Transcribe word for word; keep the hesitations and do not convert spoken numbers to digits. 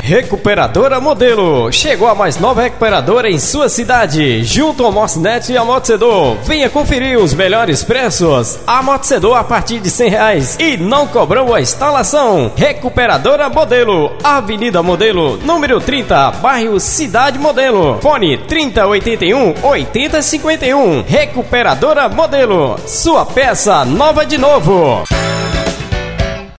Recuperadora Modelo. Chegou a mais nova recuperadora em sua cidade, junto ao Mocinet e ao Motocedor. Venha conferir os melhores preços. A Motocedor a partir de cem reais e não cobrou a instalação. Recuperadora Modelo, Avenida Modelo, número trinta, bairro Cidade Modelo. Fone trinta, oitenta e um, oitenta, cinquenta e um. Recuperadora Modelo, sua peça nova de novo.